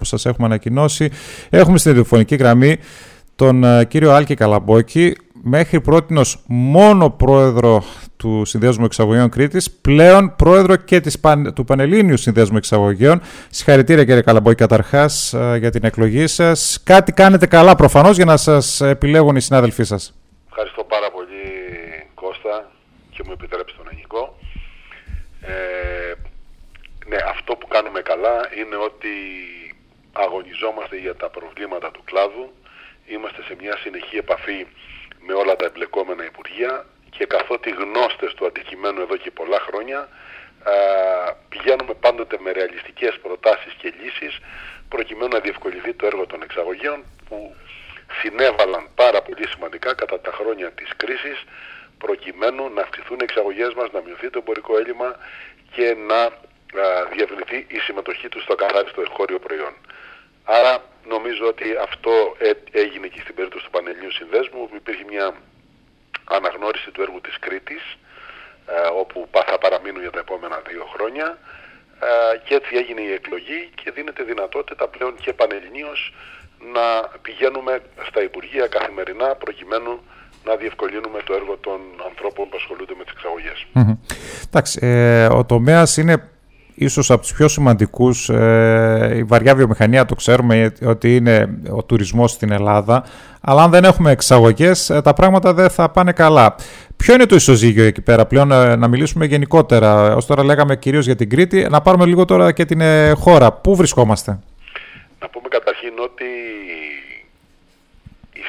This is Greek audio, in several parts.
όπως σας έχουμε ανακοινώσει. Έχουμε στην τηλεφωνική γραμμή τον κύριο Άλκη Καλαμπόκη, μέχρι πρότινος μόνο πρόεδρο του Συνδέσμου Εξαγωγέων Κρήτης, πλέον πρόεδρο και του Πανελλήνιου Συνδέσμου Εξαγωγέων. Συγχαρητήρια κύριε Καλαμπόκη καταρχάς για την εκλογή σας. Κάτι κάνετε καλά προφανώς για να σας επιλέγουν οι συνάδελφοί σας. Ευχαριστώ πάρα πολύ Κώστα και μου επιτρέψτε τον Νικό. Ναι, αυτό που κάνουμε καλά είναι ότι αγωνιζόμαστε για τα προβλήματα του κλάδου. Είμαστε σε μια συνεχή επαφή με όλα τα εμπλεκόμενα υπουργεία και καθότι γνώστες του αντικειμένου εδώ και πολλά χρόνια, πηγαίνουμε πάντοτε με ρεαλιστικές προτάσεις και λύσεις προκειμένου να διευκολυνθεί το έργο των εξαγωγέων που συνέβαλαν πάρα πολύ σημαντικά κατά τα χρόνια της κρίσης προκειμένου να αυξηθούν οι εξαγωγές μας, να μειωθεί το εμπορικό έλλειμμα και να διευρυνθεί η συμμετοχή τους στο ακαθάριστο εγχώριο προϊόν. Άρα νομίζω ότι αυτό έγινε και στην περίπτωση του Πανελληνίου Συνδέσμου, όπου υπήρχε μια αναγνώριση του έργου της Κρήτης, όπου θα παραμείνουν για τα επόμενα 2 χρόνια, και έτσι έγινε η εκλογή και δίνεται δυνατότητα πλέον και πανελληνίως να πηγαίνουμε στα Υπουργεία καθημερινά προκειμένου να διευκολύνουμε το έργο των ανθρώπων που ασχολούνται με τις εξαγωγές. Εντάξει, ο τομέας είναι ίσως από τους πιο σημαντικούς. Η βαριά βιομηχανία το ξέρουμε ότι είναι ο τουρισμός στην Ελλάδα, αλλά αν δεν έχουμε εξαγωγές τα πράγματα δεν θα πάνε καλά. Ποιο είναι το ισοζύγιο εκεί πέρα πλέον, να μιλήσουμε γενικότερα? Ως τώρα λέγαμε κυρίως για την Κρήτη, να πάρουμε λίγο τώρα και την χώρα. Πού βρισκόμαστε? Να πούμε καταρχήν ότι η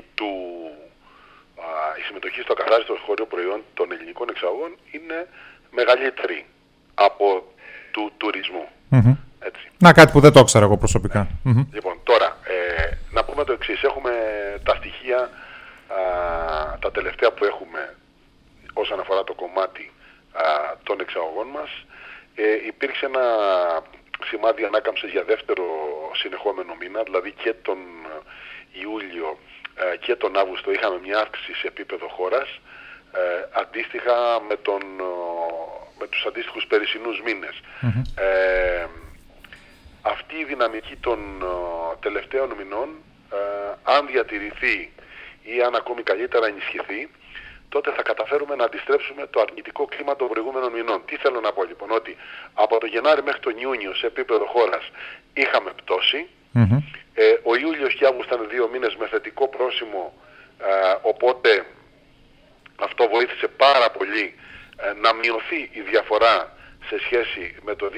συμμετοχή στο ακαθάριστο εγχώριο προϊόν των ελληνικών εξαγωγών είναι μεγαλύτερη από του τουρισμού. Έτσι. Να, κάτι που δεν το ήξερα εγώ προσωπικά. Λοιπόν, τώρα, να πούμε το εξής. Έχουμε τα στοιχεία, τα τελευταία που έχουμε όσον αφορά το κομμάτι των εξαγωγών μας. Υπήρξε ένα σημάδι ανάκαμψης για δεύτερο συνεχόμενο μήνα, δηλαδή και τον Ιούλιο και τον Αύγουστο είχαμε μια αύξηση σε επίπεδο χώρας, αντίστοιχα με τους αντίστοιχους περσινούς μήνες. Αυτή η δυναμική των τελευταίων μηνών, αν διατηρηθεί ή αν ακόμη καλύτερα ενισχυθεί, τότε θα καταφέρουμε να αντιστρέψουμε το αρνητικό κλίμα των προηγούμενων μηνών. Τι θέλω να πω λοιπόν? Ότι από το Γενάρη μέχρι τον Ιούνιο σε επίπεδο χώρας είχαμε πτώση. Ο Ιούλιος και Αύγουστος ήταν 2 μήνες με θετικό πρόσημο, οπότε αυτό βοήθησε πάρα πολύ να μειωθεί η διαφορά σε σχέση με το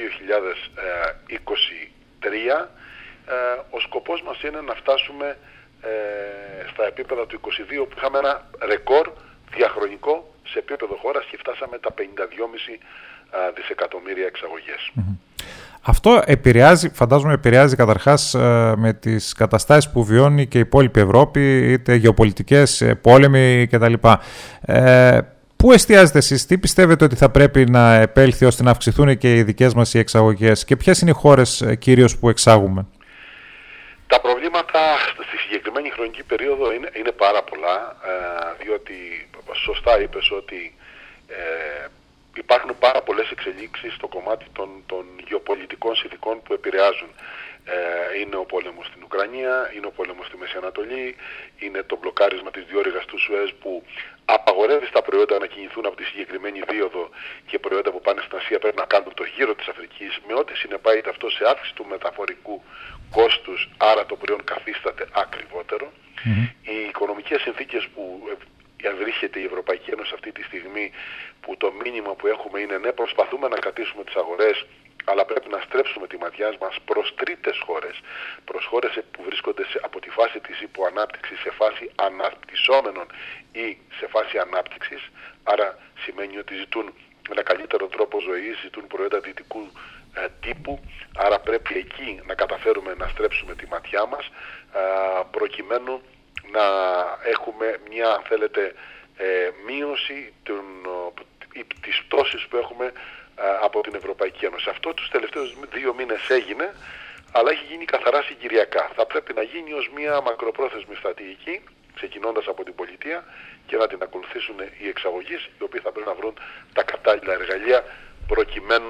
2023. Ο σκοπός μας είναι να φτάσουμε στα επίπεδα του 2022 που είχαμε ένα ρεκόρ διαχρονικό σε επίπεδο χώρας και φτάσαμε τα 52,5 δισεκατομμύρια εξαγωγές. Αυτό φαντάζομαι επηρεάζει καταρχάς με τις καταστάσεις που βιώνει και η υπόλοιπη Ευρώπη, είτε γεωπολιτικές, πόλεμοι κτλ. Πού εστιάζετε εσείς, τι πιστεύετε ότι θα πρέπει να επέλθει ώστε να αυξηθούν και οι δικές μας οι εξαγωγές και ποιες είναι οι χώρες κυρίως που εξάγουμε? Τα προβλήματα στη συγκεκριμένη χρονική περίοδο είναι πάρα πολλά, διότι σωστά είπες ότι υπάρχουν πάρα πολλές εξελίξεις στο κομμάτι των γεωπολιτικών συνθηκών που επηρεάζουν. Είναι ο πόλεμος στην Ουκρανία, είναι ο πόλεμος στη Μέση Ανατολή, είναι το μπλοκάρισμα της διόρυγας του Σουέζ που απαγορεύει στα προϊόντα να κινηθούν από τη συγκεκριμένη δίωδο και προϊόντα που πάνε στην Ασία πρέπει να κάνουν το γύρο της Αφρικής, με ό,τι συνεπάγεται αυτό σε αύξηση του μεταφορικού κόστους, άρα το προϊόν καθίσταται ακριβότερο. Οι οικονομικές συνθήκες που ευρίσκεται η Ευρωπαϊκή Ένωση αυτή τη στιγμή, που το μήνυμα που έχουμε είναι ναι, προσπαθούμε να κρατήσουμε τις αγορές, αλλά πρέπει να στρέψουμε τη ματιά μας προς τρίτες χώρες, προς χώρες που βρίσκονται από τη φάση της υποανάπτυξης σε φάση αναπτυσσόμενων ή σε φάση ανάπτυξης. Άρα σημαίνει ότι ζητούν ένα καλύτερο τρόπο ζωής, ζητούν προϊόντα δυτικού τύπου, άρα πρέπει εκεί να καταφέρουμε να στρέψουμε τη ματιά μας προκειμένου να έχουμε μια, αν θέλετε, μείωση της πτώσης που έχουμε από την Ευρωπαϊκή Ένωση. Αυτό τους τελευταίους 2 μήνες έγινε, αλλά έχει γίνει καθαρά συγκυριακά. Θα πρέπει να γίνει ως μια μακροπρόθεσμη στρατηγική, ξεκινώντας από την πολιτεία και να την ακολουθήσουν οι εξαγωγείς, οι οποίοι θα πρέπει να βρουν τα κατάλληλα εργαλεία προκειμένου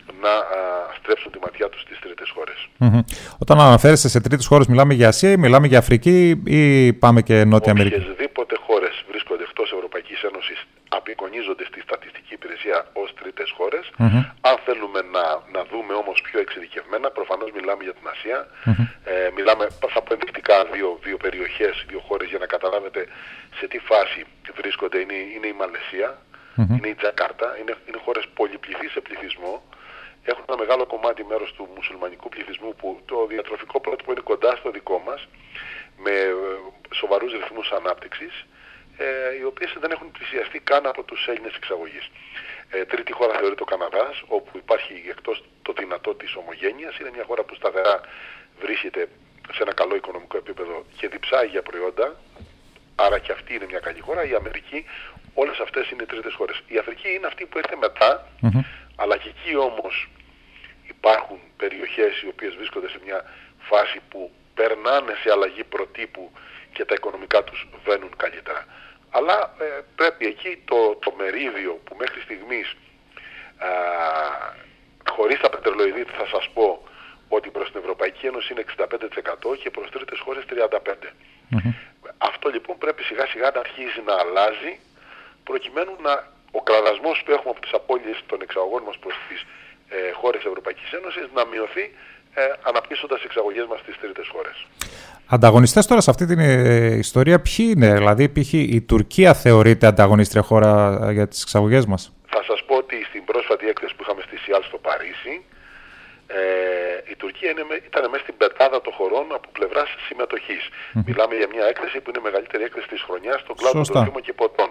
να στρέψουν τη ματιά τους στις τρίτες χώρες. Όταν αναφέρεστε σε τρίτες χώρες, μιλάμε για Ασία ή μιλάμε για Αφρική ή πάμε και Νότια Αμερική? Οποιασδήποτε χώρες βρίσκονται εκτός Ευρωπαϊκής Ένωσης απεικονίζονται στη Στατιστική Υπηρεσία ως τρίτες χώρες. Αν θέλουμε να δούμε όμως πιο εξειδικευμένα, προφανώς μιλάμε για την Ασία. Μιλάμε, θα πω ενδεικτικά, δύο περιοχές, δύο χώρες για να καταλάβετε σε τι φάση βρίσκονται. Είναι η Μαλαισία, είναι η Τζακάρτα, είναι χώρες πολυπληθείς σε πληθυσμό. Έχουν ένα μεγάλο κομμάτι μέρος του μουσουλμανικού πληθυσμού που το διατροφικό πρότυπο είναι κοντά στο δικό μας, με σοβαρούς ρυθμούς ανάπτυξης, οι οποίες δεν έχουν πλησιαστεί καν από τους Έλληνες εξαγωγείς. Τρίτη χώρα θεωρείται ο Καναδάς, όπου υπάρχει εκτός το δυνατό της ομογένειας. Είναι μια χώρα που σταθερά βρίσκεται σε ένα καλό οικονομικό επίπεδο και διψάει για προϊόντα, άρα και αυτή είναι μια καλή χώρα. Η Αμερική, όλες αυτές είναι τρίτες χώρες. Η Αφρική είναι αυτή που έρχεται μετά, αλλά και εκεί όμως υπάρχουν περιοχές οι οποίες βρίσκονται σε μια φάση που περνάνε σε αλλαγή προτύπου και τα οικονομικά τους βαίνουν καλύτερα. Αλλά πρέπει εκεί το μερίδιο που μέχρι στιγμής, χωρίς τα πετρελοειδή θα σας πω ότι προς την Ευρωπαϊκή Ένωση είναι 65% και προς τρίτες χώρες 35%. Αυτό λοιπόν πρέπει σιγά σιγά να αρχίζει να αλλάζει, προκειμένου ο κραδασμός που έχουμε από τις απώλειες των εξαγωγών μας προς τις χώρες Ευρωπαϊκής Ένωσης να μειωθεί, αναπτύσσοντας εξαγωγές μας στις τρίτες χώρες. Ανταγωνιστές τώρα σε αυτή την ιστορία ποιοι είναι? Δηλαδή π.χ. η Τουρκία θεωρείται ανταγωνίστρια χώρα για τις εξαγωγές μας? Θα σας πω ότι στην πρόσφατη έκθεση που είχαμε στη ΣΥΑΛ στο Παρίσι, η Τουρκία ήταν μέσα στην πεντάδα των χωρών από πλευράς συμμετοχής. Μιλάμε για μια έκθεση που είναι η μεγαλύτερη έκθεση της χρονιάς στον κλάδο των τροφίμων και ποτών.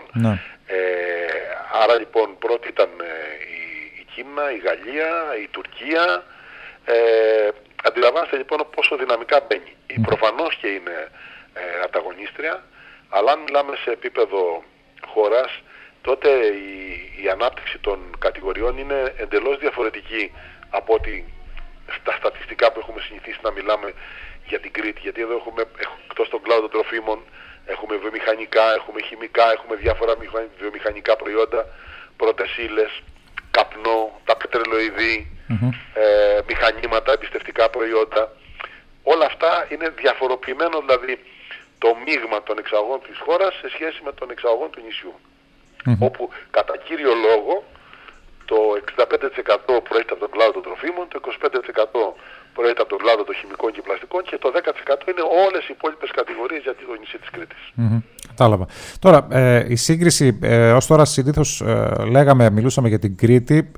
Άρα λοιπόν πρώτη ήταν η Κίνα, η Γαλλία, η Τουρκία. Αντιλαμβάνεστε λοιπόν πόσο δυναμικά μπαίνει. Προφανώς και είναι ανταγωνίστρια, αλλά αν μιλάμε σε επίπεδο χώρας, τότε η ανάπτυξη των κατηγοριών είναι εντελώς διαφορετική από ότι στα στατιστικά που έχουμε συνηθίσει να μιλάμε για την Κρήτη. Γιατί εδώ έχουμε, εκτός των κλάδων των τροφίμων, έχουμε βιομηχανικά, έχουμε χημικά, έχουμε διάφορα βιομηχανικά προϊόντα, πρώτες ύλες, καπνό, τα πετρελοειδή, μηχανήματα, εμπιστευτικά προϊόντα. Όλα αυτά είναι διαφοροποιημένο, δηλαδή το μείγμα των εξαγωγών της χώρας σε σχέση με των εξαγωγών του νησιού. Όπου κατά κύριο λόγο το 65% προέρχεται από τον κλάδο των τροφίμων, το 25% προέρχεται από τον κλάδο των χημικών και πλαστικών και το 10% είναι όλες οι υπόλοιπες κατηγορίες για το νησί της Κρήτης. Κατάλαβα. Τώρα, η σύγκριση, ως τώρα συνήθως μιλούσαμε για την Κρήτη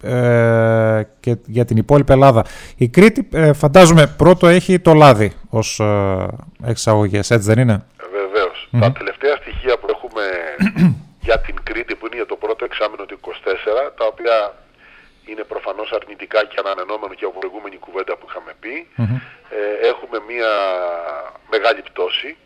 και για την υπόλοιπη Ελλάδα. Η Κρήτη, φαντάζομαι, πρώτο έχει το λάδι ως εξαγωγές, έτσι δεν είναι? Βεβαίως. Τα τελευταία στοιχεία που έχουμε για την Κρήτη, που είναι για το πρώτο εξάμηνο του 24, τα οποία είναι προφανώς αρνητικά και αναμενόμενο και από προηγούμενη κουβέντα που είχαμε πει, έχουμε μια μεγάλη πτώση,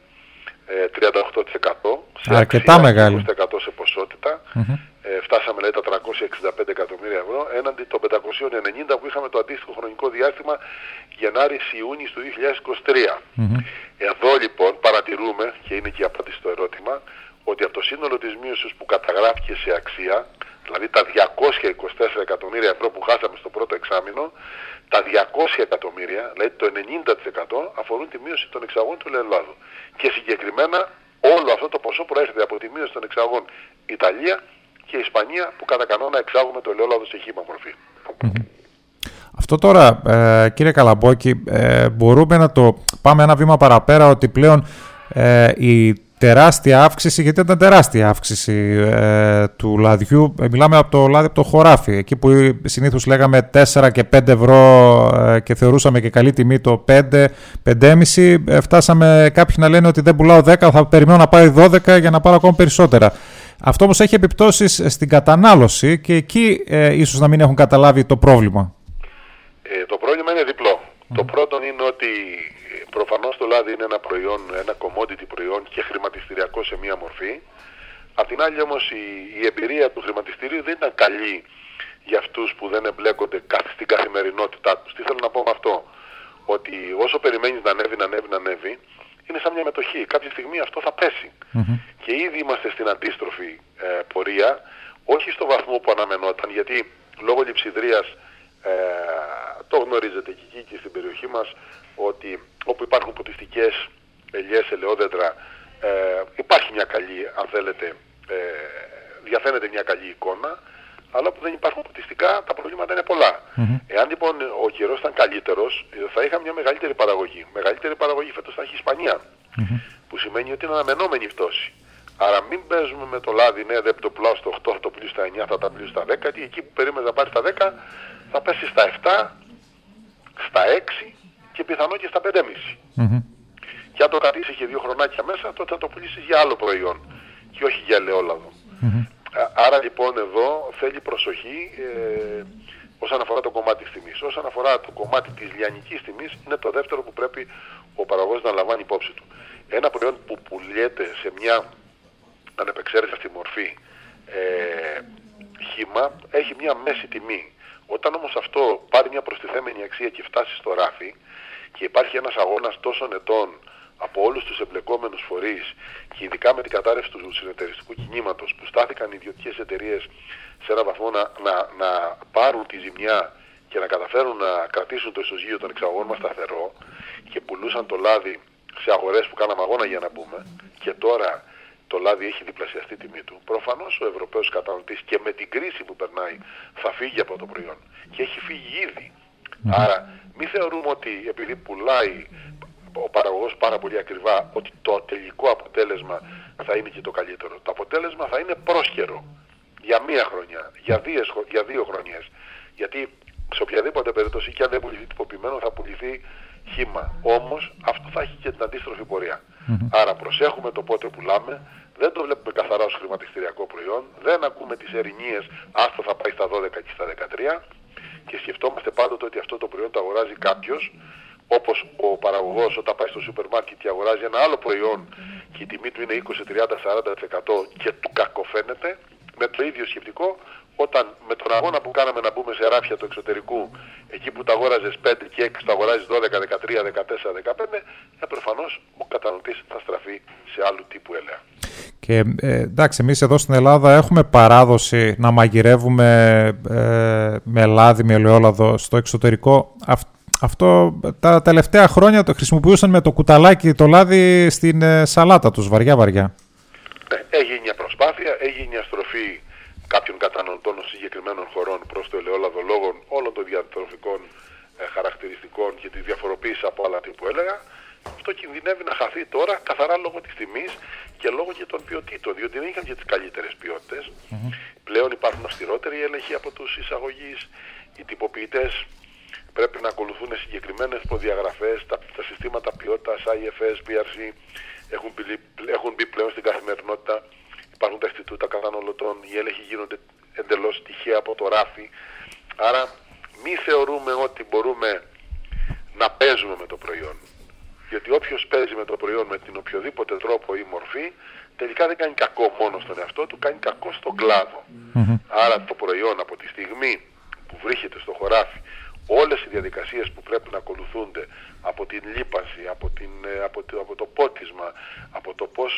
38% σε αρκετά μεγάλη, 20% σε ποσότητα. Φτάσαμε λέει τα 365 εκατομμύρια ευρώ έναντι των 590 που είχαμε το αντίστοιχο χρονικό διάστημα Γενάρη-Ιούνις του 2023. Εδώ λοιπόν παρατηρούμε, και είναι και η απάντηση στο ερώτημα, ότι από το σύνολο της μείωσης που καταγράφηκε σε αξία, δηλαδή τα 224 εκατομμύρια ευρώ που χάσαμε στο πρώτο εξάμηνο, τα 200 εκατομμύρια, δηλαδή το 90% αφορούν τη μείωση των εξαγωγών του ελαιολάδου. Και συγκεκριμένα όλο αυτό το ποσό προέρχεται από τη μείωση των εξαγωγών Ιταλία και Ισπανία, που κατά κανόνα εξάγουμε το ελαιόλαδο σε χύμα μορφή. Αυτό τώρα, κύριε Καλαμπόκη, μπορούμε να το πάμε ένα βήμα παραπέρα, ότι πλέον η τεράστια αύξηση, γιατί ήταν τεράστια αύξηση του λαδιού. Μιλάμε από το λάδι από το χωράφι, εκεί που συνήθως λέγαμε 4 και 5 ευρώ και θεωρούσαμε και καλή τιμή το 5, 5,5. Φτάσαμε κάποιοι να λένε ότι δεν πουλάω 10, θα περιμένω να πάει 12 για να πάρω ακόμα περισσότερα. Αυτό όμως έχει επιπτώσεις στην κατανάλωση και εκεί ίσως να μην έχουν καταλάβει το πρόβλημα. Το πρόβλημα είναι διπλό. Το πρώτο είναι ότι προφανώς το λάδι είναι ένα προϊόν, ένα commodity προϊόν και χρηματιστηριακό σε μία μορφή. Απ' την άλλη όμως η εμπειρία του χρηματιστηρίου δεν ήταν καλή για αυτούς που δεν εμπλέκονται στην καθημερινότητά τους. Τι θέλω να πω με αυτό? Ότι όσο περιμένεις να ανέβει, είναι σαν μια μετοχή. Κάποια στιγμή αυτό θα πέσει. Και ήδη είμαστε στην αντίστροφη πορεία, όχι στο βαθμό που αναμενόταν, γιατί λόγω λειψιδρίας Το γνωρίζετε και εκεί και στην περιοχή μας, ότι όπου υπάρχουν ποτιστικές ελιές, ελαιόδεντρα, υπάρχει μια καλή, αν θέλετε, διαφαίνεται μια καλή εικόνα, αλλά όπου δεν υπάρχουν ποτιστικά τα προβλήματα είναι πολλά. Εάν λοιπόν ο καιρός ήταν καλύτερος, θα είχαμε μια μεγαλύτερη παραγωγή. Μεγαλύτερη παραγωγή φέτος θα έχει η Ισπανία, που σημαίνει ότι είναι αναμενόμενη πτώση. Άρα μην παίζουμε με το λάδι, ναι, δεν το πουλάω στο 8, θα το πουλήσω στα 9, θα τα πουλήσω στα 10, γιατί εκεί που περίμενε να πάρει στα 10, θα πέσει στα 7, στα 6 και πιθανό και στα 5,5. Και αν το κρατήσει και 2 χρονάκια μέσα, τότε θα το πουλήσεις για άλλο προϊόν και όχι για ελαιόλαδο. Άρα λοιπόν εδώ θέλει προσοχή όσον αφορά το κομμάτι της τιμής. Όσον αφορά το κομμάτι της λιανικής τιμής, είναι το δεύτερο που πρέπει ο παραγωγός να λαμβάνει υπόψη του. Ένα προϊόν που πουλιέται σε μια ανεπεξαίρεστη μορφή χύμα έχει μια μέση τιμή. Όταν όμως αυτό πάρει μια προστιθέμενη αξία και φτάσει στο ράφι και υπάρχει ένας αγώνας τόσων ετών από όλους τους εμπλεκόμενους φορείς και ειδικά με την κατάρρευση του συνεταιριστικού κινήματος που στάθηκαν οι ιδιωτικές εταιρείες σε έναν βαθμό να πάρουν τη ζημιά και να καταφέρουν να κρατήσουν το ισοζύγιο των εξαγωγών μας σταθερό και πουλούσαν το λάδι σε αγορές που κάναμε αγώνα για να μπούμε, και τώρα το λάδι έχει διπλασιαστεί τιμή του, προφανώς ο Ευρωπαίος καταναλωτής και με την κρίση που περνάει θα φύγει από το προϊόν και έχει φύγει ήδη. Άρα μην θεωρούμε ότι επειδή πουλάει ο παραγωγός πάρα πολύ ακριβά ότι το τελικό αποτέλεσμα θα είναι και το καλύτερο. Το αποτέλεσμα θα είναι πρόσκαιρο για 1 χρονιά, για 2 χρονιές. Γιατί σε οποιαδήποτε περίπτωση και αν δεν πουληθεί τυποποιημένο θα πουληθεί χύμα. Όμως αυτό θα έχει και την αντίστροφη πορεία. Άρα προσέχουμε το πότε πουλάμε, δεν το βλέπουμε καθαρά ως χρηματιστηριακό προϊόν, δεν ακούμε τις ερηνίες άστο θα πάει στα 12 και στα 13 και σκεφτόμαστε πάντοτε ότι αυτό το προϊόν το αγοράζει κάποιος, όπως ο παραγωγός όταν πάει στο σούπερ μάρκετ και αγοράζει ένα άλλο προϊόν και η τιμή του είναι 20, 30, 40% και του κακοφαίνεται, με το ίδιο σκεπτικό όταν με τον αγώνα που κάναμε να μπούμε σε ράφια του εξωτερικού, εκεί που τα αγόραζες 5 και 6, τα αγοράζεις 12, 13, 14, 15, προφανώς ο καταναλωτής θα στραφεί σε άλλου τύπου ελαία. Και εντάξει, εμείς εδώ στην Ελλάδα έχουμε παράδοση να μαγειρεύουμε με λάδι, με ελαιόλαδο στο εξωτερικό. Αυτό τα τελευταία χρόνια το χρησιμοποιούσαν με το κουταλάκι το λάδι στην σαλάτα τους, βαριά. Έγινε μια προσπάθεια, έγινε μια στροφή κάποιων καταναλωτών συγκεκριμένων χωρών προς το ελαιόλαδο λόγω όλων των διατροφικών χαρακτηριστικών και τη διαφοροποίηση από άλλα τύπου έλεγα. Αυτό κινδυνεύει να χαθεί τώρα καθαρά λόγω της τιμής και λόγω και των ποιοτήτων, διότι δεν είχαν και τις καλύτερες ποιότητες. Πλέον υπάρχουν αυστηρότεροι έλεγχοι από τους εισαγωγείς, οι τυποποιητές πρέπει να ακολουθούν συγκεκριμένες προδιαγραφές, τα συστήματα ποιότητας, IFS, BRC έχουν μπει πλέον στην καθημερινότητα. Υπάρχουν τα Ινστιτούτα Καταναλωτών, οι έλεγχοι γίνονται εντελώς τυχαία από το ράφι. Άρα μη θεωρούμε ότι μπορούμε να παίζουμε με το προϊόν. Γιατί όποιος παίζει με το προϊόν με την οποιοδήποτε τρόπο ή μορφή, τελικά δεν κάνει κακό μόνο στον εαυτό του, κάνει κακό στον κλάδο. Άρα το προϊόν από τη στιγμή που βρίσκεται στο χωράφι, όλες οι διαδικασίες που πρέπει να ακολουθούνται από την λίπανση, από το πότισμα, από το πώς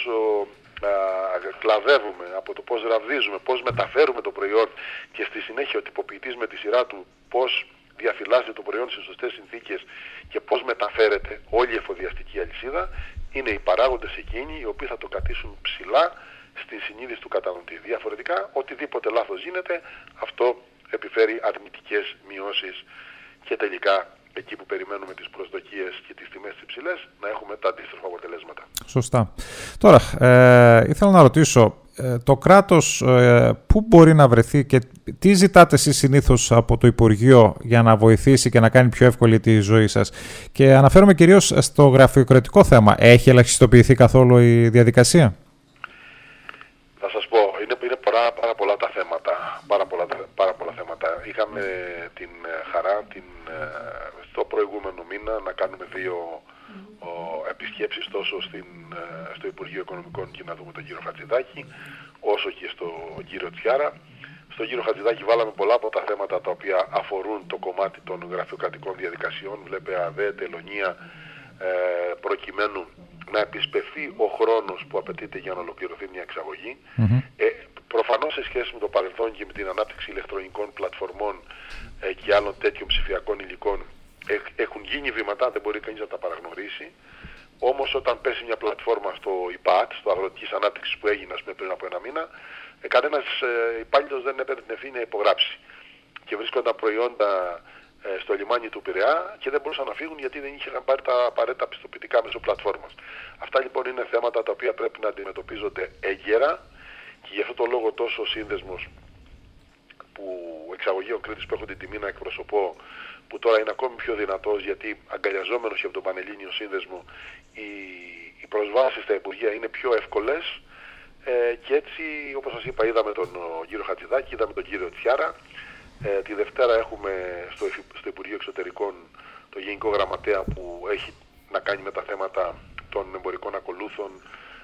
κλαδεύουμε, από το πώς ραβδίζουμε, πώς μεταφέρουμε το προϊόν και στη συνέχεια ο τυποποιητής με τη σειρά του πώς διαφυλάσσει το προϊόν σε σωστές συνθήκες και πώς μεταφέρεται όλη η εφοδιαστική αλυσίδα, είναι οι παράγοντες εκείνοι οι οποίοι θα το κρατήσουν ψηλά στη συνείδηση του καταναλωτή. Διαφορετικά, οτιδήποτε λάθος γίνεται, αυτό επιφέρει αρνητικές μειώσεις και τελικά εκεί που περιμένουμε τις προσδοκίες και τις τιμές υψηλές να έχουμε τα αντίστροφα αποτελέσματα. Σωστά. Τώρα, ήθελα να ρωτήσω, το κράτος πού μπορεί να βρεθεί και τι ζητάτε εσείς συνήθως από το Υπουργείο για να βοηθήσει και να κάνει πιο εύκολη τη ζωή σας? Και αναφέρομαι κυρίως στο γραφειοκρατικό θέμα. Έχει ελαχιστοποιηθεί καθόλου η διαδικασία? Θα σας πω, είναι πάρα πολλά τα θέματα. Πάρα πολλά θέματα. Είχαμε την χαρά στο προηγούμενο μήνα να κάνουμε 2 επισκέψεις τόσο στο Υπουργείο Οικονομικών και να δούμε τον κύριο Χατζηδάκη όσο και στον κύριο Τσιάρα. Στον κύριο Χατζηδάκη βάλαμε πολλά από τα θέματα τα οποία αφορούν το κομμάτι των γραφειοκρατικών διαδικασιών, βλέπε ΑΔΕ, τελωνία, προκειμένου να επισπευθεί ο χρόνος που απαιτείται για να ολοκληρωθεί μια εξαγωγή. Προφανώς σε σχέση με το παρελθόν και με την ανάπτυξη ηλεκτρονικών πλατφορμών και άλλων τέτοιων ψηφιακών υλικών έχουν γίνει βήματα, δεν μπορεί κανείς να τα παραγνωρίσει. Όμως όταν πέσει μια πλατφόρμα στο ΙΠΑΤ, στο αγροτικής ανάπτυξης που έγινε πριν από ένα μήνα, κανένας υπάλληλος δεν έπαιρνε την ευθύνη να υπογράψει. Και βρίσκονταν προϊόντα στο λιμάνι του Πειραιά και δεν μπορούσαν να φύγουν γιατί δεν είχαν πάρει τα απαραίτητα πιστοποιητικά μέσω πλατφόρμας. Αυτά λοιπόν είναι θέματα τα οποία πρέπει να αντιμετωπίζονται έγκαιρα και γι' αυτό το λόγο τόσο ο σύνδεσμος που εξαγωγείων Κρήτης που έχω την τιμή να εκπροσωπώ, που τώρα είναι ακόμη πιο δυνατός γιατί αγκαλιαζόμενος και από τον Πανελλήνιο Σύνδεσμο οι προσβάσεις στα Υπουργεία είναι πιο εύκολες και έτσι όπως σας είπα είδαμε τον κύριο Χατζηδάκη, είδαμε τον κύριο Τσιάρα. Τη Δευτέρα έχουμε στο Υπουργείο Εξωτερικών το Γενικό Γραμματέα που έχει να κάνει με τα θέματα των εμπορικών ακολούθων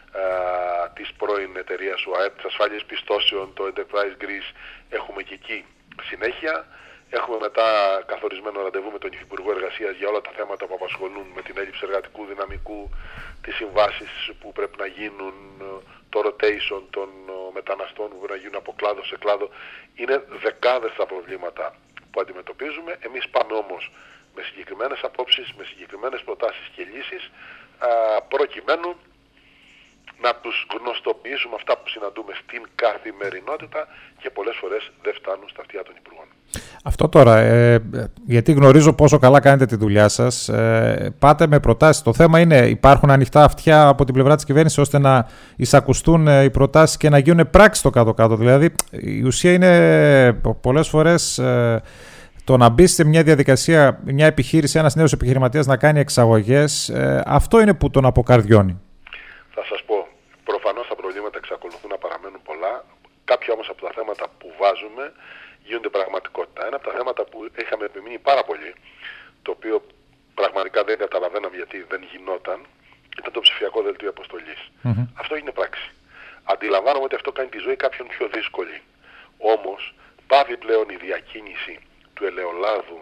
της πρώην εταιρείας ΟΑΕΠ, της ασφάλειας πιστώσεων, το Enterprise Greece, έχουμε και εκεί συνέχεια. Έχουμε μετά καθορισμένο ραντεβού με τον Υφυπουργό Εργασίας για όλα τα θέματα που απασχολούν με την έλλειψη εργατικού δυναμικού, τις συμβάσεις που πρέπει να γίνουν, το rotation των μεταναστών που πρέπει να γίνουν από κλάδο σε κλάδο. Είναι δεκάδες τα προβλήματα που αντιμετωπίζουμε. Εμείς πάμε όμως με συγκεκριμένες απόψεις, με συγκεκριμένες προτάσεις και λύσεις, προκειμένου να τους γνωστοποιήσουμε αυτά που συναντούμε στην καθημερινότητα και πολλές φορές δεν φτάνουν στα αυτιά των Υπουργών. Αυτό τώρα, γιατί γνωρίζω πόσο καλά κάνετε τη δουλειά σας, πάτε με προτάσεις. Το θέμα είναι, υπάρχουν ανοιχτά αυτιά από την πλευρά της κυβέρνησης ώστε να εισακουστούν οι προτάσεις και να γίνουν πράξεις στο κάτω-κάτω. Δηλαδή, η ουσία είναι πολλές φορές το να μπει σε μια διαδικασία, μια επιχείρηση, ένας νέος επιχειρηματίας να κάνει εξαγωγές, αυτό είναι που τον αποκαρδιώνει. Θα σας πω, προφανώς τα προβλήματα εξακολουθούν να παραμένουν πολλά. Κάποια όμως από τα θέματα που βάζουμε γίνονται πραγματικότητα. Ένα από τα θέματα που είχαμε επιμείνει πάρα πολύ, το οποίο πραγματικά δεν καταλαβαίναμε γιατί δεν γινόταν, ήταν το ψηφιακό δελτίο αποστολής. Αυτό είναι πράξη. Αντιλαμβάνομαι ότι αυτό κάνει τη ζωή κάποιον πιο δύσκολη. Όμως, πάβει πλέον η διακίνηση του ελαιολάδου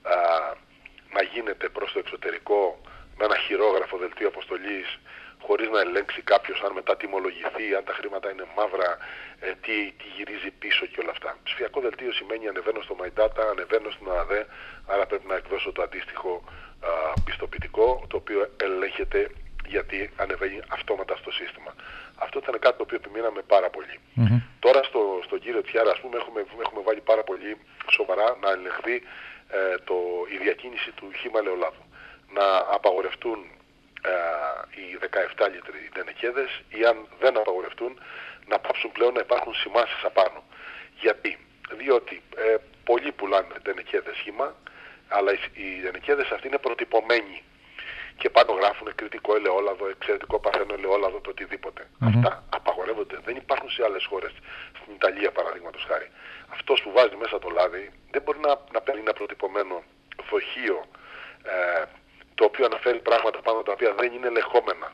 να γίνεται προς το εξωτερικό με ένα χειρόγραφο δελτίο αποστολής, χωρίς να ελέγξει κάποιος αν μετά τιμολογηθεί, αν τα χρήματα είναι μαύρα, τι γυρίζει πίσω και όλα αυτά. Ψηφιακό δελτίο σημαίνει ανεβαίνω στο My Data, ανεβαίνω στην ΟΑΔΕ, άρα πρέπει να εκδώσω το αντίστοιχο πιστοποιητικό, το οποίο ελέγχεται γιατί ανεβαίνει αυτόματα στο σύστημα. Αυτό ήταν κάτι το οποίο επιμείναμε πάρα πολύ. Τώρα στον κύριο Τσιάρα, ας πούμε, έχουμε βάλει πάρα πολύ σοβαρά να ελεγχθεί η διακίνηση του χύμα ελαιολάδου. Να απαγορευτούν οι 17 λίτροι ντενεκέδες ή αν δεν απαγορευτούν να πάψουν πλέον να υπάρχουν σημάσεις απάνω. Γιατί? Διότι πολλοί πουλάνε ντενεκέδες χύμα, αλλά οι ντενεκέδες αυτοί είναι προτυπωμένοι και πάνω γράφουν κριτικό ελαιόλαδο, εξαιρετικό παθαίνο ελαιόλαδο, το οτιδήποτε. Αυτά απαγορεύονται, δεν υπάρχουν σε άλλες χώρες. Στην Ιταλία παραδείγματος χάρη. Αυτός που βάζει μέσα το λάδι δεν μπορεί να παίρνει ένα προτυπωμένο δοχείο το οποίο αναφέρει πράγματα πάνω τα οποία δεν είναι ελεγχόμενα.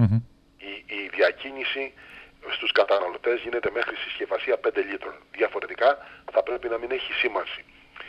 Η διακίνηση στους καταναλωτές γίνεται μέχρι συσκευασία 5 λίτρων. Διαφορετικά θα πρέπει να μην έχει σήμανση.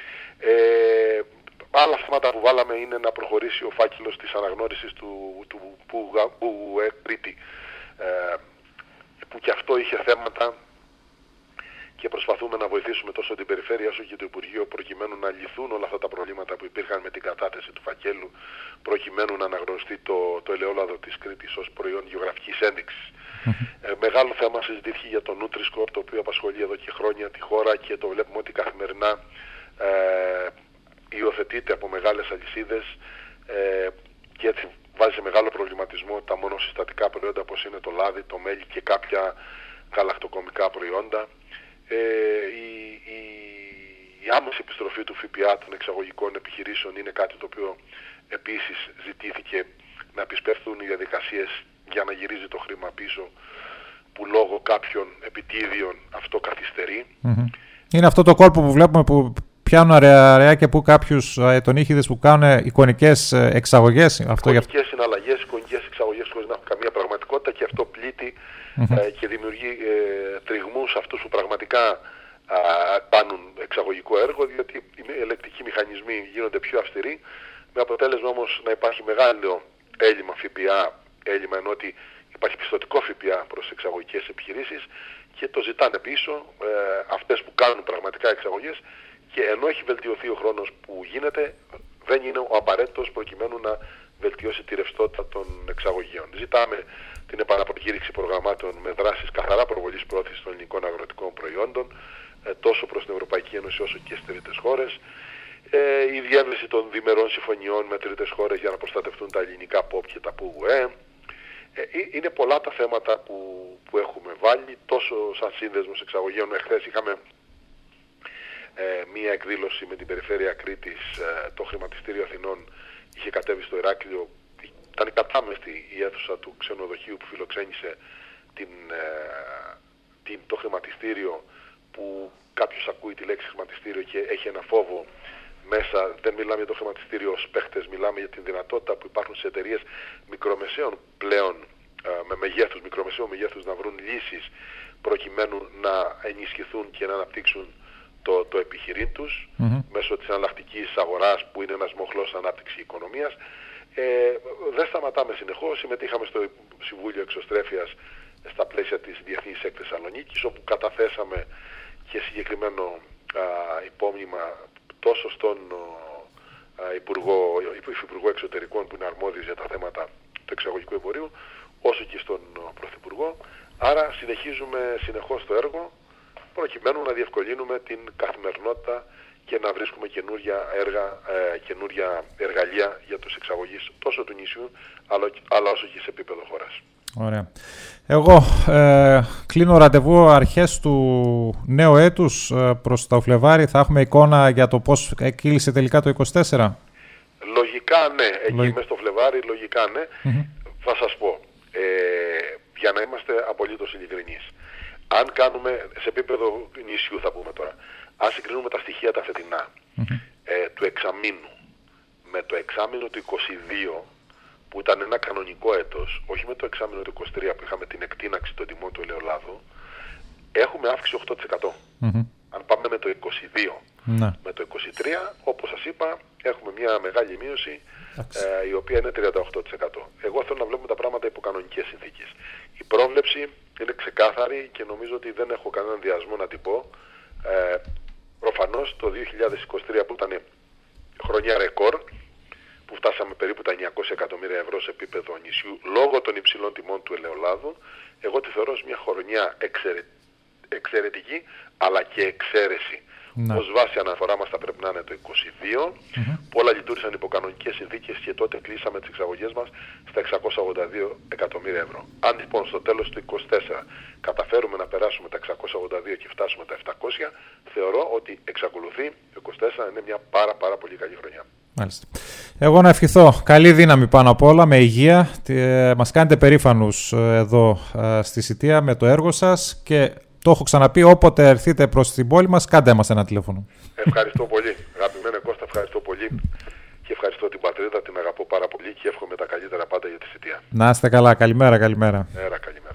Άλλα θέματα που βάλαμε είναι να προχωρήσει ο φάκελος της αναγνώρισης του Κρήτη, που και αυτό είχε θέματα και προσπαθούμε να βοηθήσουμε τόσο την Περιφέρεια όσο και το Υπουργείο προκειμένου να λυθούν όλα αυτά τα προβλήματα που υπήρχαν με την κατάθεση του φακέλου, προκειμένου να αναγνωριστεί το ελαιόλαδο της Κρήτης ως προϊόν γεωγραφικής ένδειξης. Μεγάλο θέμα συζητήθηκε για το Nutri-Score, το οποίο απασχολεί εδώ και χρόνια τη χώρα και το βλέπουμε ότι καθημερινά υιοθετείται από μεγάλες αλυσίδες και έτσι βάζει σε μεγάλο προβληματισμό τα μονοσυστατικά προϊόντα όπως είναι το λάδι, το μέλι και κάποια γαλακτοκομικά προϊόντα. Η άμεση επιστροφή του ΦΠΑ των εξαγωγικών επιχειρήσεων είναι κάτι το οποίο επίσης ζητήθηκε να επισπεύθουν οι διαδικασίες για να γυρίζει το χρήμα πίσω, που λόγω κάποιων επιτίδιων αυτό καθυστερεί. Είναι αυτό το κόλπο που βλέπουμε που πιάνουν αραιά και που κάποιους ετονίχηδες που κάνουν εικονικές εξαγωγές. Εικονικές συναλλαγές, εικονικές εξαγωγές χωρίς να έχουν καμία πραγματικότητα και αυτό πλήττει και δημιουργεί τριγμούς αυτούς που πραγματικά κάνουν εξαγωγικό έργο, διότι οι ελεκτικοί μηχανισμοί γίνονται πιο αυστηροί, με αποτέλεσμα όμως να υπάρχει μεγάλο έλλειμμα ΦΠΑ, έλλειμμα ενώ ότι υπάρχει πιστωτικό ΦΠΑ προς εξαγωγικές επιχειρήσεις και το ζητάνε πίσω αυτές που κάνουν πραγματικά εξαγωγές, και ενώ έχει βελτιωθεί ο χρόνος που γίνεται, δεν είναι ο απαραίτητος προκειμένου να βελτιώσει τη ρευστότητα των εξαγωγείων. Ζητάμε την επαναπροκήρυξη προγραμμάτων με δράσεις καθαρά προβολής πρόθεσης των ελληνικών αγροτικών προϊόντων, τόσο προς την Ευρωπαϊκή Ένωση όσο και στις τρίτες χώρες. Η διεύρυνση των διμερών συμφωνιών με τρίτες χώρες για να προστατευτούν τα ελληνικά ΠΟΠ και τα ΠΟΥΕ. Είναι πολλά τα θέματα που έχουμε βάλει, τόσο σαν σύνδεσμος εξαγωγέων. Εχθές είχαμε μία εκδήλωση με την Περιφέρεια Κρήτης, το Χρηματιστήριο Αθηνών είχε κατέβει στο Ηράκλειο. Ήταν κατάμεστη η αίθουσα του ξενοδοχείου που φιλοξένησε το χρηματιστήριο, που κάποιος ακούει τη λέξη χρηματιστήριο και έχει ένα φόβο μέσα. Δεν μιλάμε για το χρηματιστήριο ως παίχτες, μιλάμε για την δυνατότητα που υπάρχουν σε εταιρείες μικρομεσαίων πλέον, με μικρομεσαίου μεγέθους, να βρουν λύσεις προκειμένου να ενισχυθούν και να αναπτύξουν το επιχειρήν τους μέσω της εναλλακτικής αγοράς, που είναι ένας μοχλός ανάπτυξης οικονομίας. Δεν σταματάμε συνεχώς. Συμμετείχαμε στο Συμβούλιο Εξωστρέφειας στα πλαίσια της Διεθνής Έκθεσης Θεσσαλονίκης, όπου καταθέσαμε και συγκεκριμένο υπόμνημα τόσο στον Υφυπουργό Εξωτερικών, που είναι αρμόδιος για τα θέματα του εξαγωγικού εμπορίου, όσο και στον Πρωθυπουργό. Άρα συνεχίζουμε συνεχώς το έργο, προκειμένου να διευκολύνουμε την καθημερινότητα και να βρίσκουμε καινούρια εργαλεία για τους εξαγωγείς τόσο του νησιού, αλλά όσο και σε επίπεδο χώρας. Ωραία. Εγώ κλείνω ραντεβού αρχές του νέου έτους προς το Φλεβάρι. Θα έχουμε εικόνα για το πώς κύλησε τελικά το 24. Λογικά ναι. Εκεί μέσα στο Φλεβάρι λογικά ναι. Θα σας πω, για να είμαστε απολύτως ειλικρινείς. Αν κάνουμε σε επίπεδο νησιού, θα πούμε τώρα, αν συγκρίνουμε τα στοιχεία τα φετινά του εξαμήνου με το εξάμηνο του 22, που ήταν ένα κανονικό έτος, όχι με το εξάμηνο του 23 που είχαμε την εκτείναξη των τιμών του ελαιολάδου, έχουμε αύξηση 8%. Αν πάμε με το 22 με το 23, όπως σας είπα, έχουμε μια μεγάλη μείωση, η οποία είναι 38%. Εγώ θέλω να βλέπουμε τα πράγματα υπό κανονικές συνθήκες. Η πρόβλεψη είναι ξεκάθαρη και νομίζω ότι δεν έχω κανέναν διασμό να την πω. Προφανώς το 2023, που ήταν χρονιά ρεκόρ, που φτάσαμε περίπου τα 900 εκατομμύρια ευρώ σε επίπεδο νησιού λόγω των υψηλών τιμών του ελαιολάδου, εγώ τη θεωρώ ως μια χρονιά εξαιρετική, αλλά και εξαίρεση. Ως βάση αναφορά μας θα πρέπει να είναι το 22, που όλα λειτουργήσαν υπό κανονικές συνθήκες, και τότε κλείσαμε τις εξαγωγές μας στα 682 εκατομμύρια ευρώ. Αν λοιπόν στο τέλος του 24 καταφέρουμε να περάσουμε τα 682 και φτάσουμε τα 700, θεωρώ ότι εξακολουθεί το 24 είναι μια πάρα πολύ καλή χρονιά. Μάλιστα. Εγώ να ευχηθώ καλή δύναμη πάνω απ' όλα, με υγεία. Μας κάνετε περήφανους εδώ στη Σιτία με το έργο σας, και το έχω ξαναπεί, όποτε έρθετε προς την πόλη μας, κάντε μας ένα τηλέφωνο. Ευχαριστώ πολύ. Αγαπημένε Κώστα, ευχαριστώ πολύ. Και ευχαριστώ την πατρίδα, την αγαπώ πάρα πολύ και εύχομαι τα καλύτερα πάντα για τη Σιτία. Να είστε καλά. Καλημέρα. Καλημέρα.